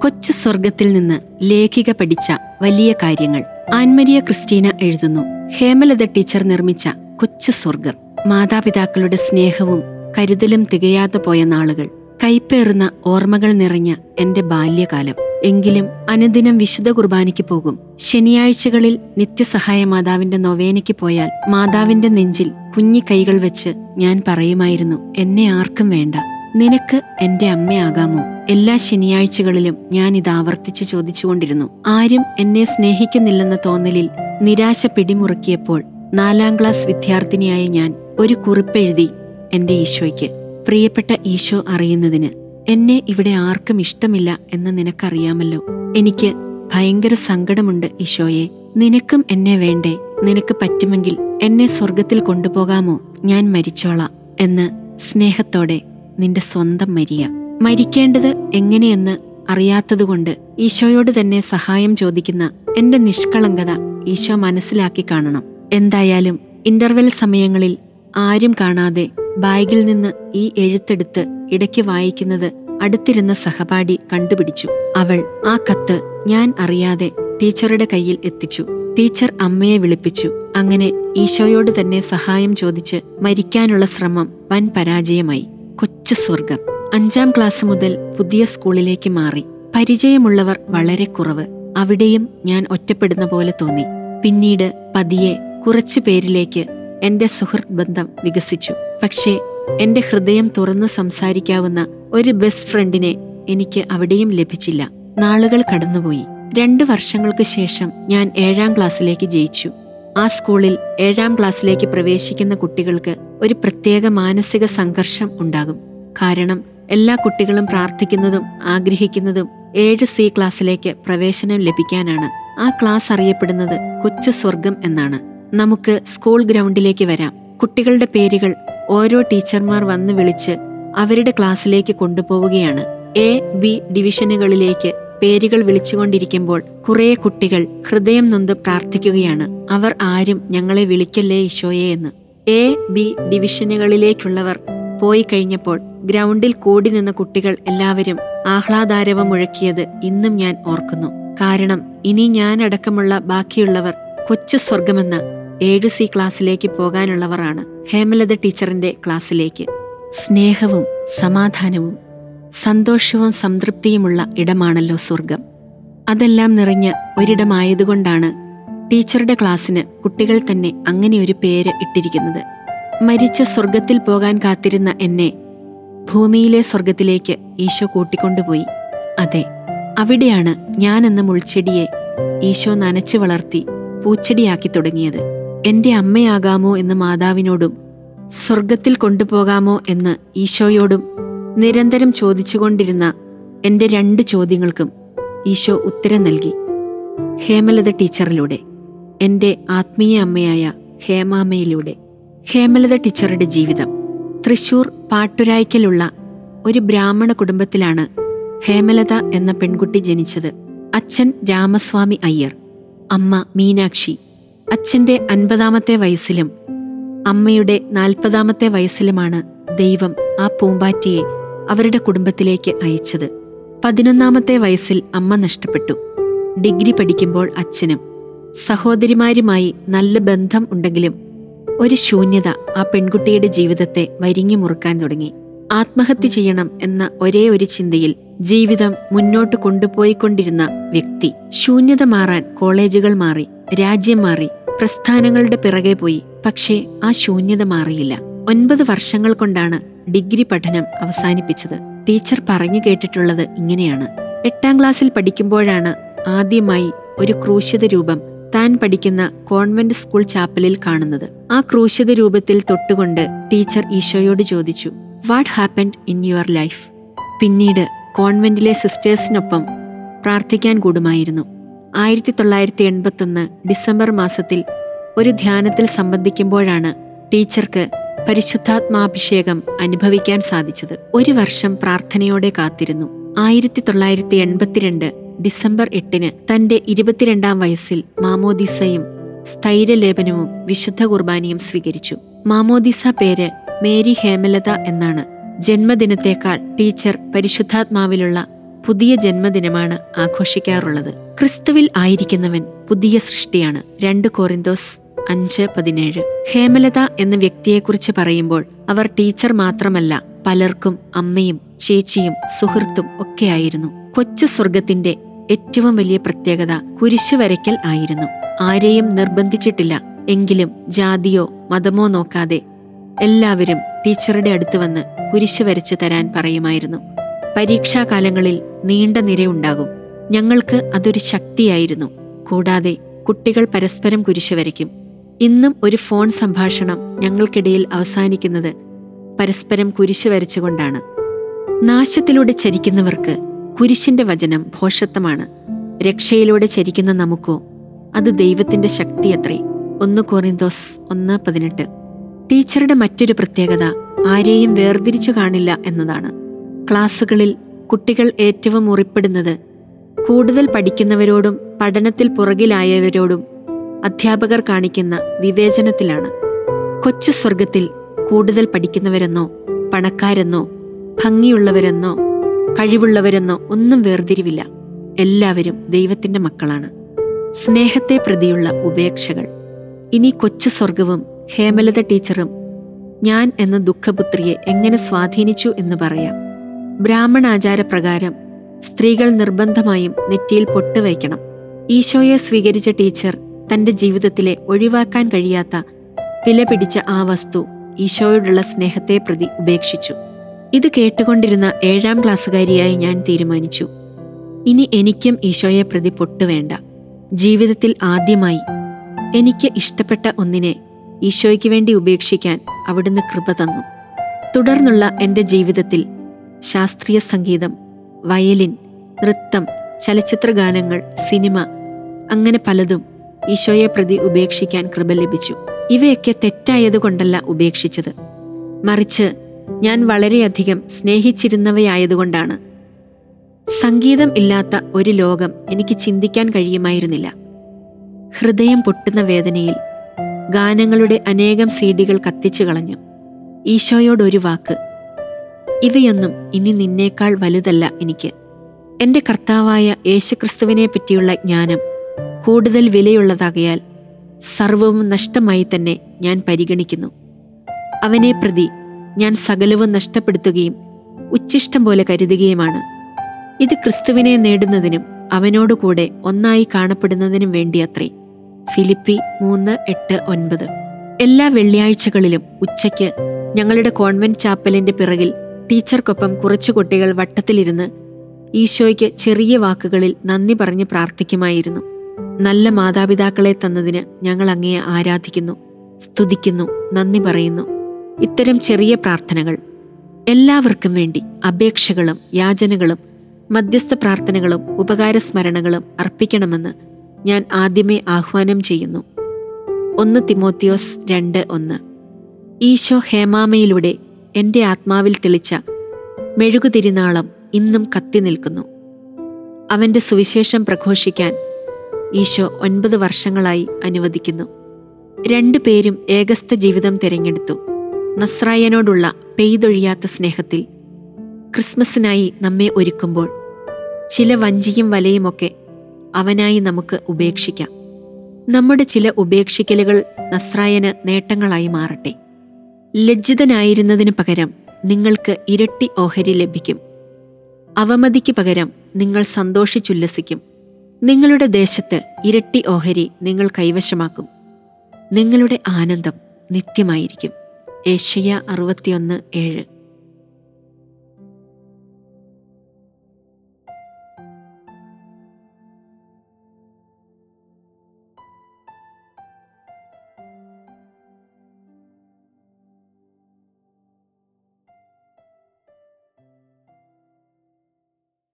കൊച്ചു സ്വർഗത്തിൽ നിന്ന് ലേഖിക പഠിച്ച വലിയ കാര്യങ്ങൾ. ആൻമരിയ ക്രിസ്റ്റീന എഴുതുന്നു. ഹേമലത ടീച്ചർ നിർമ്മിച്ച കൊച്ചു സ്വർഗം. മാതാപിതാക്കളുടെ സ്നേഹവും കരുതലും തികയാതെ പോയ നാളുകൾ, കൈപ്പേറുന്ന ഓർമ്മകൾ നിറഞ്ഞ എന്റെ ബാല്യകാലം. എങ്കിലും അനുദിനം വിശുദ്ധ കുർബാനയ്ക്ക് പോകും. ശനിയാഴ്ചകളിൽ നിത്യസഹായ മാതാവിന്റെ നൊവേനയ്ക്ക് പോയാൽ മാതാവിന്റെ നെഞ്ചിൽ കുഞ്ഞി കൈകൾ വെച്ച് ഞാൻ പറയുമായിരുന്നു, എന്നെ ആർക്കും വേണ്ട, നിനക്ക് എന്റെ അമ്മയാകാമോ? എല്ലാ ശനിയാഴ്ചകളിലും ഞാൻ ഇത് ആവർത്തിച്ച് ചോദിച്ചുകൊണ്ടിരുന്നു. ആരും എന്നെ സ്നേഹിക്കുന്നില്ലെന്ന തോന്നലിൽ നിരാശ പിടിമുറുക്കിയപ്പോൾ 4ാം ക്ലാസ് വിദ്യാർത്ഥിനിയായ ഞാൻ ഒരു കുറിപ്പെഴുതി എന്റെ ഈശോയ്ക്ക്. പ്രിയപ്പെട്ട ഈശോ അറിയുന്നതിന്, എന്നെ ഇവിടെ ആർക്കും ഇഷ്ടമില്ല എന്ന് നിനക്കറിയാമല്ലോ. എനിക്ക് ഭയങ്കര സങ്കടമുണ്ട് ഈശോയെ. നിനക്കും എന്നെ വേണ്ടേ? നിനക്ക് പറ്റുമെങ്കിൽ എന്നെ സ്വർഗത്തിൽ കൊണ്ടുപോകാമോ? ഞാൻ മരിച്ചോളാം എന്ന് സ്നേഹത്തോടെ നിന്റെ സ്വന്തം മരിയ. മരിക്കേണ്ടത് എങ്ങനെയെന്ന് അറിയാത്തതുകൊണ്ട് ഈശോയോട് തന്നെ സഹായം ചോദിക്കുന്ന എന്റെ നിഷ്കളങ്കത ഈശോ മനസ്സിലാക്കി കാണണം. എന്തായാലും ഇന്റർവെൽ സമയങ്ങളിൽ ആരും കാണാതെ ബാഗിൽ നിന്ന് ഈ എഴുത്തെടുത്ത് ഇടയ്ക്ക് വായിക്കുന്നത് അടുത്തിരുന്ന സഹപാഠി കണ്ടുപിടിച്ചു. അവൾ ആ കത്ത് ഞാൻ അറിയാതെ ടീച്ചറുടെ കയ്യിൽ എത്തിച്ചു. ടീച്ചർ അമ്മയെ വിളിപ്പിച്ചു. അങ്ങനെ ഈശോയോട് തന്നെ സഹായം ചോദിച്ച് മരിക്കാനുള്ള ശ്രമം വൻ പരാജയമായി. കൊച്ചു സ്വർഗം. 5ാം ക്ലാസ് മുതൽ പുതിയ സ്കൂളിലേക്ക് മാറി. പരിചയമുള്ളവർ വളരെ കുറവ്. അവിടെയും ഞാൻ ഒറ്റപ്പെടുന്ന പോലെ തോന്നി. പിന്നീട് പതിയെ കുറച്ചു പേരിലേക്ക് എന്റെ സുഹൃത്ത് ബന്ധം വികസിച്ചു. പക്ഷേ എന്റെ ഹൃദയം തുറന്ന് സംസാരിക്കാവുന്ന ഒരു ബെസ്റ്റ് ഫ്രണ്ടിനെ എനിക്ക് അവിടെയും ലഭിച്ചില്ല. നാളുകൾ കടന്നുപോയി. 2 വർഷങ്ങൾക്ക് ശേഷം ഞാൻ 7ാം ക്ലാസ്സിലേക്ക് ജയിച്ചു. ആ സ്കൂളിൽ 7ാം ക്ലാസ്സിലേക്ക് പ്രവേശിക്കുന്ന കുട്ടികൾക്ക് ഒരു പ്രത്യേക മാനസിക സംഘർഷം ഉണ്ടാകും. കാരണം എല്ലാ കുട്ടികളും പ്രാർത്ഥിക്കുന്നതും ആഗ്രഹിക്കുന്നതും 7C ക്ലാസ്സിലേക്ക് പ്രവേശനം ലഭിക്കാനാണ്. ആ ക്ലാസ് അറിയപ്പെടുന്നത് കൊച്ചു സ്വർഗം എന്നാണ്. നമുക്ക് സ്കൂൾ ഗ്രൗണ്ടിലേക്ക് വരാം. കുട്ടികളുടെ പേരുകൾ ഓരോ ടീച്ചർമാർ വന്ന് വിളിച്ച് അവരുടെ ക്ലാസ്സിലേക്ക് കൊണ്ടുപോവുകയാണ്. A-B ഡിവിഷനുകളിലേക്ക് പേരുകൾ വിളിച്ചുകൊണ്ടിരിക്കുമ്പോൾ കുറേ കുട്ടികൾ ഹൃദയം നൊന്ത് പ്രാർത്ഥിക്കുകയാണ്. അവർ ആരും ഞങ്ങളെ വിളിക്കല്ലേ ഈശോയെ എന്ന്. A-B ഡിവിഷനുകളിലേക്കുള്ളവർ പോയി കഴിഞ്ഞപ്പോൾ ഗ്രൗണ്ടിൽ കൂടി നിന്ന കുട്ടികൾ എല്ലാവരും ആഹ്ലാദാരവം മുഴക്കിയത് ഇന്നും ഞാൻ ഓർക്കുന്നു. കാരണം ഇനി ഞാനടക്കമുള്ള ബാക്കിയുള്ളവർ കൊച്ചു സ്വർഗമെന്ന 7C ക്ലാസ്സിലേക്ക് പോകാനുള്ളവരാണ്. ഹേമലത ടീച്ചറിന്റെ ക്ലാസ്സിലേക്ക്. സ്നേഹവും സമാധാനവും സന്തോഷവും സംതൃപ്തിയുമുള്ള ഇടമാണല്ലോ സ്വർഗം. അതെല്ലാം നിറഞ്ഞ ഒരിടമായതുകൊണ്ടാണ് ടീച്ചറുടെ ക്ലാസ്സിന് കുട്ടികൾ തന്നെ അങ്ങനെ ഒരു പേര് ഇട്ടിരിക്കുന്നത്. മരിച്ച സ്വർഗത്തിൽ പോകാൻ കാത്തിരുന്ന എന്നെ ഭൂമിയിലെ സ്വർഗത്തിലേക്ക് ഈശോ കൂട്ടിക്കൊണ്ടുപോയി. അതെ, അവിടെയാണ് ഞാൻ എന്ന മുൾച്ചെടിയെ ഈശോ നനച്ചു വളർത്തി പൂച്ചെടിയാക്കി തുടങ്ങിയത്. എന്റെ അമ്മയാകാമോ എന്ന് മാതാവിനോടും സ്വർഗത്തിൽ കൊണ്ടുപോകാമോ എന്ന് ഈശോയോടും നിരന്തരം ചോദിച്ചുകൊണ്ടിരുന്ന എന്റെ 2 ചോദ്യങ്ങൾക്കും ഈശോ ഉത്തരം നൽകി. ഹേമലത ടീച്ചറിലൂടെ, എന്റെ ആത്മീയ അമ്മയായ ഹേമാമ്മയിലൂടെ. ഹേമലത ടീച്ചറുടെ ജീവിതം. തൃശൂർ പാട്ടുരായ്ക്കലുള്ള ഒരു ബ്രാഹ്മണ കുടുംബത്തിലാണ് ഹേമലത എന്ന പെൺകുട്ടി ജനിച്ചത്. അച്ഛൻ രാമസ്വാമി അയ്യർ, അമ്മ മീനാക്ഷി. അച്ഛന്റെ 50ാമത്തെ വയസ്സിലും അമ്മയുടെ 40ാമത്തെ വയസ്സിലുമാണ് ദൈവം ആ പൂമ്പാറ്റയെ അവരുടെ കുടുംബത്തിലേക്ക് അയച്ചത്. 11ാമത്തെ വയസ്സിൽ അമ്മ നഷ്ടപ്പെട്ടു. ഡിഗ്രി പഠിക്കുമ്പോൾ അച്ഛനും. സഹോദരിമാരുമായി നല്ല ബന്ധം ഉണ്ടെങ്കിലും ഒരു ശൂന്യത ആ പെൺകുട്ടിയുടെ ജീവിതത്തെ വരിഞ്ഞു മുറുക്കാൻ തുടങ്ങി. ആത്മഹത്യ ചെയ്യണം എന്ന ഒരേ ഒരു ചിന്തയിൽ ജീവിതം മുന്നോട്ട് കൊണ്ടുപോയിക്കൊണ്ടിരുന്ന വ്യക്തി. ശൂന്യത മാറാൻ കോളേജുകൾ മാറി, രാജ്യം മാറി, പ്രസ്ഥാനങ്ങളുടെ പിറകെ പോയി. പക്ഷേ ആ ശൂന്യത മാറിയില്ല. 9 വർഷങ്ങൾ കൊണ്ടാണ് ഡിഗ്രി പഠനം അവസാനിപ്പിച്ചത്. ടീച്ചർ പറഞ്ഞു കേട്ടിട്ടുള്ളത് ഇങ്ങനെയാണ്. 8ാം ക്ലാസ്സിൽ പഠിക്കുമ്പോഴാണ് ആദ്യമായി ഒരു ക്രൂശിത രൂപം താൻ പഠിക്കുന്ന കോൺവെന്റ് സ്കൂൾ ചാപ്പലിൽ കാണുന്നത്. ആ ക്രൂശിത രൂപത്തിൽ തൊട്ടുകൊണ്ട് ടീച്ചർ ഈശോയോട് ചോദിച്ചു, what happened in your life? പിന്നീട് കോൺവെന്റിലെ സിസ്റ്റേഴ്സിനൊപ്പം പ്രാർത്ഥിക്കാൻ കൂടുമായിരുന്നു. 1981 ഡിസംബർ മാസത്തിൽ ഒരു ധ്യാനത്തിൽ സംബന്ധിക്കുമ്പോഴാണ് ടീച്ചർക്ക് പരിശുദ്ധാത്മാഭിഷേകം അനുഭവിക്കാൻ സാധിച്ചത്. 1 വർഷം പ്രാർത്ഥനയോടെ കാത്തിരുന്നു. 1982 ഡിസംബർ 8 തന്റെ 22ാം വയസ്സിൽ മാമോദീസയും സ്ഥൈര്യലേപനവും വിശുദ്ധ കുർബാനയും സ്വീകരിച്ചു. മാമോദീസ പേര് മേരി ഹേമലത എന്നാണ്. ജന്മദിനത്തേക്കാൾ ടീച്ചർ പരിശുദ്ധാത്മാവിലുള്ള പുതിയ ജന്മദിനമാണ് ആഘോഷിക്കാറുള്ളത്. ക്രിസ്തുവിൽ ആയിരിക്കുന്നവൻ പുതിയ സൃഷ്ടിയാണ്. 2 കൊറിന്തോസ് 5:17. ഹേമലത എന്ന വ്യക്തിയെക്കുറിച്ച് പറയുമ്പോൾ അവർ ടീച്ചർ മാത്രമല്ല, പലർക്കും അമ്മയും ചേച്ചിയും സുഹൃത്തും ഒക്കെയായിരുന്നു. കൊച്ചു സ്വർഗത്തിന്റെ ഏറ്റവും വലിയ പ്രത്യേകത കുരിശു വരയ്ക്കൽ ആയിരുന്നു. ആരെയും നിർബന്ധിച്ചിട്ടില്ല. എങ്കിലും ജാതിയോ മതമോ നോക്കാതെ എല്ലാവരും ടീച്ചറുടെ അടുത്ത് വന്ന് കുരിശു വരച്ച് തരാൻ പറയുമായിരുന്നു. പരീക്ഷാകാലങ്ങളിൽ നീണ്ട നിരയുണ്ടാകും. ഞങ്ങൾക്ക് അതൊരു ശക്തിയായിരുന്നു. കൂടാതെ കുട്ടികൾ പരസ്പരം കുരിശു വരയ്ക്കും. ഇന്നും ഒരു ഫോൺ സംഭാഷണം ഞങ്ങൾക്കിടയിൽ അവസാനിക്കുന്നത് പരസ്പരം കുരിശു വരച്ചുകൊണ്ടാണ്. നാശത്തിലൂടെ ചരിക്കുന്നവർക്ക് കുരിശിന്റെ വചനം ഭോഷത്വമാണ്. രക്ഷയിലൂടെ ചരിക്കുന്ന നമുക്കോ അത് ദൈവത്തിന്റെ ശക്തിയത്രേ. 1 കൊറിന്തോസ് 1:18. ടീച്ചറുടെ മറ്റൊരു പ്രത്യേകത ആരെയും വേർതിരിച്ചു കാണില്ല എന്നതാണ്. ക്ലാസ്സുകളിൽ കുട്ടികൾ ഏറ്റവും മുറിപ്പെടുന്നത് കൂടുതൽ പഠിക്കുന്നവരോടും പഠനത്തിൽ പുറകിലായവരോടും അധ്യാപകർ കാണിക്കുന്ന വിവേചനത്തിലാണ്. കൊച്ചു സ്വർഗത്തിൽ കൂടുതൽ പഠിക്കുന്നവരെന്നോ പണക്കാരെന്നോ ഭംഗിയുള്ളവരെന്നോ കഴിവുള്ളവരെന്നോ ഒന്നും വേർതിരിവില്ല. എല്ലാവരും ദൈവത്തിന്റെ മക്കളാണ്. സ്നേഹത്തെ പ്രതിയുള്ള ഉപേക്ഷകൾ. ഇനി കൊച്ചു സ്വർഗവും ഹേമലത ടീച്ചറും ഞാൻ എന്ന ദുഃഖപുത്രിയെ എങ്ങനെ സ്വാധീനിച്ചു എന്ന് പറയാം. ബ്രാഹ്മണാചാരപ്രകാരം സ്ത്രീകൾ നിർബന്ധമായും നെറ്റിയിൽ പൊട്ട് വയ്ക്കണം. ഈശോയെ സ്വീകരിച്ച ടീച്ചർ തന്റെ ജീവിതത്തിലെ ഒഴിവാക്കാൻ കഴിയാത്ത വില പിടിച്ച ആ വസ്തു ഈശോയോടുള്ള സ്നേഹത്തെ പ്രതി ഉപേക്ഷിച്ചു. ഇത് കേട്ടുകൊണ്ടിരുന്ന 7ാം ക്ലാസ്സുകാരിയായി ഞാൻ തീരുമാനിച്ചു, ഇനി എനിക്കും ഈശോയെ പ്രതി പൊട്ട് വേണ്ട. ജീവിതത്തിൽ ആദ്യമായി എനിക്ക് ഇഷ്ടപ്പെട്ട ഒന്നിനെ ഈശോയ്ക്ക് വേണ്ടി ഉപേക്ഷിക്കാൻ അവിടുന്ന് കൃപ തന്നു. തുടർന്നുള്ള എൻ്റെ ജീവിതത്തിൽ ശാസ്ത്രീയ സംഗീതം, വയലിൻ, നൃത്തം, ചലച്ചിത്ര ഗാനങ്ങൾ, സിനിമ, അങ്ങനെ പലതും ഈശോയെ പ്രതി ഉപേക്ഷിക്കാൻ കൃപ ലഭിച്ചു. ഇവയൊക്കെ തെറ്റായതുകൊണ്ടല്ല ഉപേക്ഷിച്ചത്, മറിച്ച് ഞാൻ വളരെയധികം സ്നേഹിച്ചിരുന്നവയായതുകൊണ്ടാണ്. സംഗീതം ഇല്ലാത്ത ഒരു ലോകം എനിക്ക് ചിന്തിക്കാൻ കഴിയുമായിരുന്നില്ല. ഹൃദയം പൊട്ടുന്ന വേദനയിൽ ഗാനങ്ങളുടെ അനേകം സീഡികൾ കത്തിച്ചു കളഞ്ഞു. ഈശോയോടൊരു വാക്ക്, ഇവയൊന്നും ഇനി നിന്നേക്കാൾ വലുതല്ല എനിക്ക്. എൻ്റെ കർത്താവായ യേശുക്രിസ്തുവിനെ പറ്റിയുള്ള ജ്ഞാനം കൂടുതൽ വിലയുള്ളതാകയാൽ സർവവും നഷ്ടമായി തന്നെ ഞാൻ പരിഗണിക്കുന്നു. അവനെ പ്രതി ഞാൻ സകലവും നഷ്ടപ്പെടുത്തുകയും ഉച്ഛിഷ്ടം പോലെ കരുതുകയുമാണ്. ഇത് ക്രിസ്തുവിനെ നേടുന്നതിനും അവനോടുകൂടെ ഒന്നായി കാണപ്പെടുന്നതിനും വേണ്ടിയത്രേ. ഫിലിപ്പി 3:8-9. എല്ലാ വെള്ളിയാഴ്ചകളിലും ഉച്ചയ്ക്ക് ഞങ്ങളുടെ കോൺവെന്റ് ചാപ്പലിന്റെ പിറകിൽ ടീച്ചർക്കൊപ്പം കുറച്ചു കുട്ടികൾ വട്ടത്തിലിരുന്ന് ഈശോയ്ക്ക് ചെറിയ വാക്കുകളിൽ നന്ദി പറഞ്ഞ് പ്രാർത്ഥിക്കുമായിരുന്നു. നല്ല മാതാപിതാക്കളെ തന്നതിന് ഞങ്ങൾ അങ്ങയെ ആരാധിക്കുന്നു, സ്തുതിക്കുന്നു, നന്ദി പറയുന്നു. ഇത്തരം ചെറിയ പ്രാർത്ഥനകൾ എല്ലാവർക്കും വേണ്ടി അപേക്ഷകളും യാചനകളും മധ്യസ്ഥ പ്രാർത്ഥനകളും ഉപകാരസ്മരണകളും അർപ്പിക്കണമെന്ന് ഞാൻ ആദ്യമേ ആഹ്വാനം ചെയ്യുന്നു. 1 തിമോത്തിയോസ് 2:1. ഈശോ ഹേമാമയിലൂടെ എൻ്റെ ആത്മാവിൽ തെളിച്ച മെഴുകുതിരിനാളം ഇന്നും കത്തി നിൽക്കുന്നു. അവൻ്റെ സുവിശേഷം പ്രഘോഷിക്കാൻ ഈശോ 9 വർഷങ്ങളായി അനുവദിക്കുന്നു. 2 പേരും ഏകസ്ഥ ജീവിതം തിരഞ്ഞെടുത്തു. നസ്രായനോടുള്ള പെയ്തൊഴിയാത്ത സ്നേഹത്തിൽ ക്രിസ്മസിനായി നമ്മെ ഒരുക്കുമ്പോൾ ചില വഞ്ചിയും വലയുമൊക്കെ അവനായി നമുക്ക് ഉപേക്ഷിക്കാം. നമ്മുടെ ചില ഉപേക്ഷിക്കലുകൾ നസ്രായന് നേട്ടങ്ങളായി മാറട്ടെ. ലജ്ജിതനായിരുന്നതിനു പകരം നിങ്ങൾക്ക് ഇരട്ടി ഓഹരി ലഭിക്കും. അവമതിക്ക് പകരം നിങ്ങൾ സന്തോഷിച്ചുല്ലസിക്കും. നിങ്ങളുടെ ദേശത്ത് ഇരട്ടി ഓഹരി നിങ്ങൾ കൈവശമാക്കും. നിങ്ങളുടെ ആനന്ദം നിത്യമായിരിക്കും. യെശയ്യാ 61:7.